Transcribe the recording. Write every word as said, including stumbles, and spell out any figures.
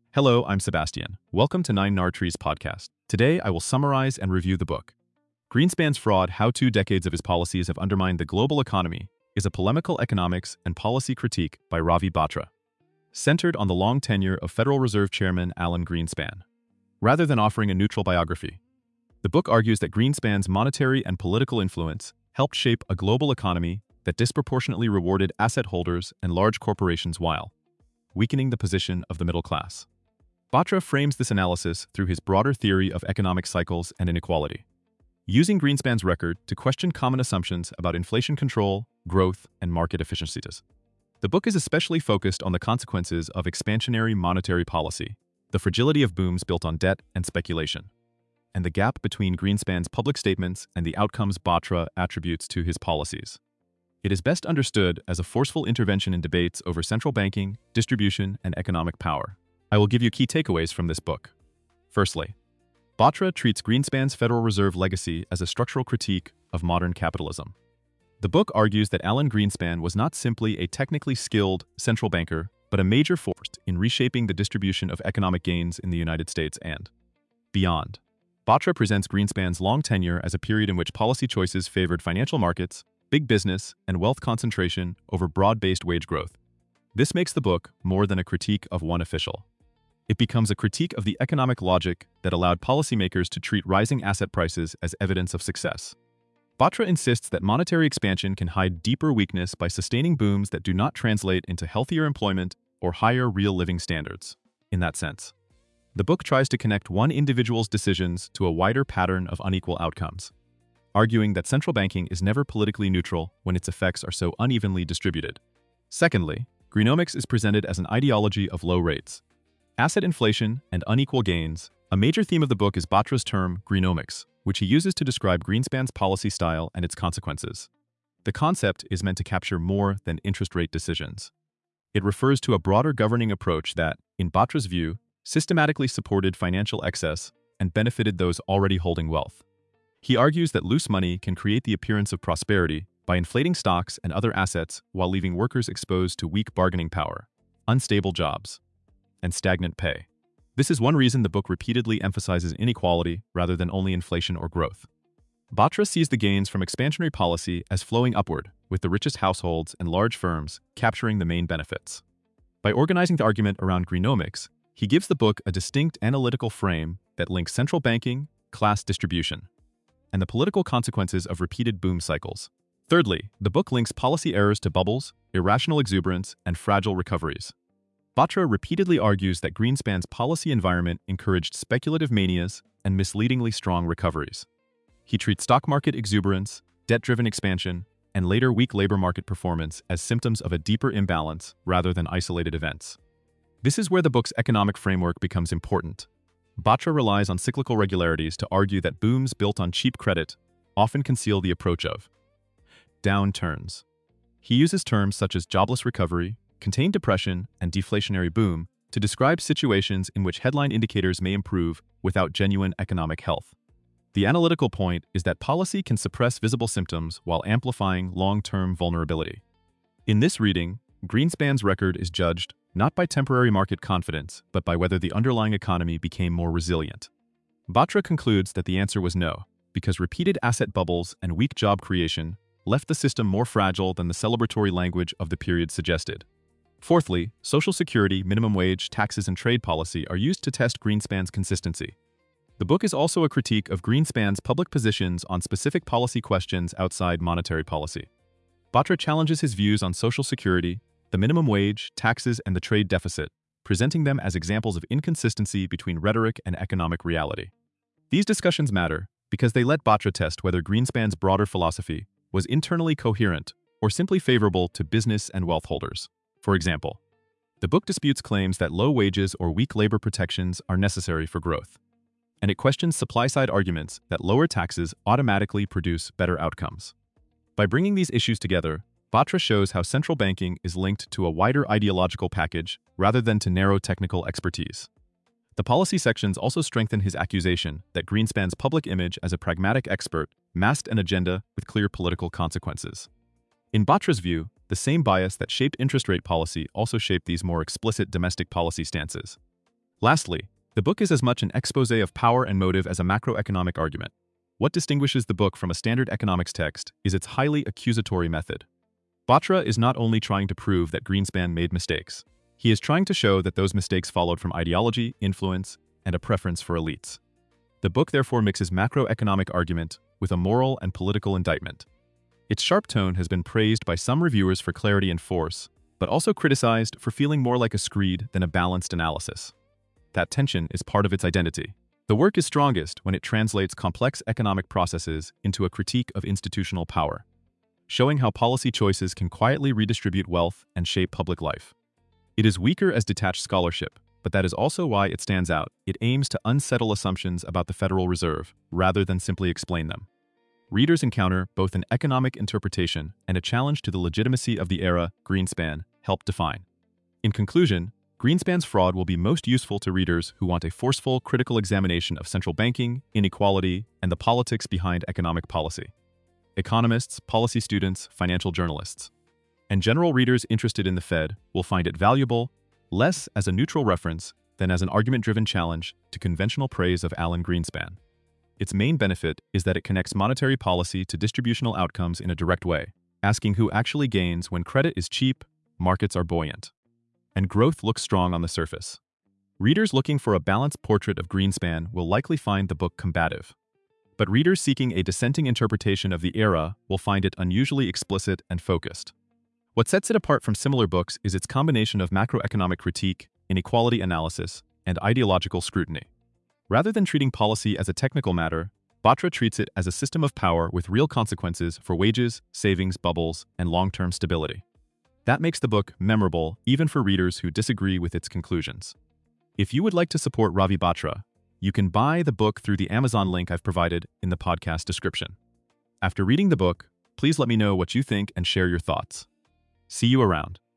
Hello, I'm Sebastian. Welcome to Nine Nar Trees podcast. Today, I will summarize and review the book. Greenspan's Fraud: How Two Decades of His Policies Have Undermined the Global Economy is a polemical economics and policy critique by Ravi Batra, centered on the long tenure of Federal Reserve Chairman Alan Greenspan. Rather than offering a neutral biography, the book argues that Greenspan's monetary and political influence helped shape a global economy that disproportionately rewarded asset holders and large corporations while weakening the position of the middle class. Batra frames this analysis through his broader theory of economic cycles and inequality, using Greenspan's record to question common assumptions about inflation control, growth, and market efficiencies. The book is especially focused on the consequences of expansionary monetary policy, the fragility of booms built on debt and speculation, and the gap between Greenspan's public statements and the outcomes Batra attributes to his policies. It is best understood as a forceful intervention in debates over central banking, distribution, and economic power. I will give you key takeaways from this book. Firstly, Batra treats Greenspan's Federal Reserve legacy as a structural critique of modern capitalism. The book argues that Alan Greenspan was not simply a technically skilled central banker, but a major force in reshaping the distribution of economic gains in the United States and beyond. Batra presents Greenspan's long tenure as a period in which policy choices favored financial markets, big business, and wealth concentration over broad-based wage growth. This makes the book more than a critique of one official. It becomes a critique of the economic logic that allowed policymakers to treat rising asset prices as evidence of success. Batra insists that monetary expansion can hide deeper weakness by sustaining booms that do not translate into healthier employment or higher real living standards. In that sense, the book tries to connect one individual's decisions to a wider pattern of unequal outcomes, arguing that central banking is never politically neutral when its effects are so unevenly distributed. Secondly, Greenomix is presented as an ideology of low rates, asset inflation, and unequal gains. A major theme of the book is Batra's term Greenomix, which he uses to describe Greenspan's policy style and its consequences. The concept is meant to capture more than interest rate decisions. It refers to a broader governing approach that, in Batra's view, systematically supported financial excess and benefited those already holding wealth. He argues that loose money can create the appearance of prosperity by inflating stocks and other assets while leaving workers exposed to weak bargaining power, unstable jobs, and stagnant pay. This is one reason the book repeatedly emphasizes inequality rather than only inflation or growth. Batra sees the gains from expansionary policy as flowing upward, with the richest households and large firms capturing the main benefits. By organizing the argument around Greenomix, he gives the book a distinct analytical frame that links central banking, class distribution, and the political consequences of repeated boom cycles. Thirdly, the book links policy errors to bubbles, irrational exuberance, and fragile recoveries. Batra repeatedly argues that Greenspan's policy environment encouraged speculative manias and misleadingly strong recoveries. He treats stock market exuberance, debt-driven expansion, and later weak labor market performance as symptoms of a deeper imbalance rather than isolated events. This is where the book's economic framework becomes important. Batra relies on cyclical regularities to argue that booms built on cheap credit often conceal the approach of downturns. He uses terms such as jobless recovery, contained depression, and deflationary boom to describe situations in which headline indicators may improve without genuine economic health. The analytical point is that policy can suppress visible symptoms while amplifying long-term vulnerability. In this reading, Greenspan's record is judged not by temporary market confidence, but by whether the underlying economy became more resilient. Batra concludes that the answer was no, because repeated asset bubbles and weak job creation left the system more fragile than the celebratory language of the period suggested. Fourthly, Social Security, minimum wage, taxes, and trade policy are used to test Greenspan's consistency. The book is also a critique of Greenspan's public positions on specific policy questions outside monetary policy. Batra challenges his views on Social Security, the minimum wage, taxes, and the trade deficit, presenting them as examples of inconsistency between rhetoric and economic reality. These discussions matter because they let Batra test whether Greenspan's broader philosophy was internally coherent or simply favorable to business and wealth holders. For example, the book disputes claims that low wages or weak labor protections are necessary for growth, and it questions supply-side arguments that lower taxes automatically produce better outcomes. By bringing these issues together, Batra shows how central banking is linked to a wider ideological package rather than to narrow technical expertise. The policy sections also strengthen his accusation that Greenspan's public image as a pragmatic expert masked an agenda with clear political consequences. In Batra's view, the same bias that shaped interest rate policy also shaped these more explicit domestic policy stances. Lastly, the book is as much an exposé of power and motive as a macroeconomic argument. What distinguishes the book from a standard economics text is its highly accusatory method. Batra is not only trying to prove that Greenspan made mistakes, he is trying to show that those mistakes followed from ideology, influence, and a preference for elites. The book therefore mixes macroeconomic argument with a moral and political indictment. Its sharp tone has been praised by some reviewers for clarity and force, but also criticized for feeling more like a screed than a balanced analysis. That tension is part of its identity. The work is strongest when it translates complex economic processes into a critique of institutional power, showing how policy choices can quietly redistribute wealth and shape public life. It is weaker as detached scholarship, but that is also why it stands out. It aims to unsettle assumptions about the Federal Reserve, rather than simply explain them. Readers encounter both an economic interpretation and a challenge to the legitimacy of the era Greenspan helped define. In conclusion, Greenspan's Fraud will be most useful to readers who want a forceful, critical examination of central banking, inequality, and the politics behind economic policy. Economists, policy students, financial journalists, and general readers interested in the Fed will find it valuable, less as a neutral reference than as an argument-driven challenge to conventional praise of Alan Greenspan. Its main benefit is that it connects monetary policy to distributional outcomes in a direct way, asking who actually gains when credit is cheap, markets are buoyant, and growth looks strong on the surface. Readers looking for a balanced portrait of Greenspan will likely find the book combative. But readers seeking a dissenting interpretation of the era will find it unusually explicit and focused. What sets it apart from similar books is its combination of macroeconomic critique, inequality analysis, and ideological scrutiny. Rather than treating policy as a technical matter, Batra treats it as a system of power with real consequences for wages, savings bubbles, and long-term stability. That makes the book memorable even for readers who disagree with its conclusions. If you would like to support Ravi Batra, you can buy the book through the Amazon link I've provided in the podcast description. After reading the book, please let me know what you think and share your thoughts. See you around.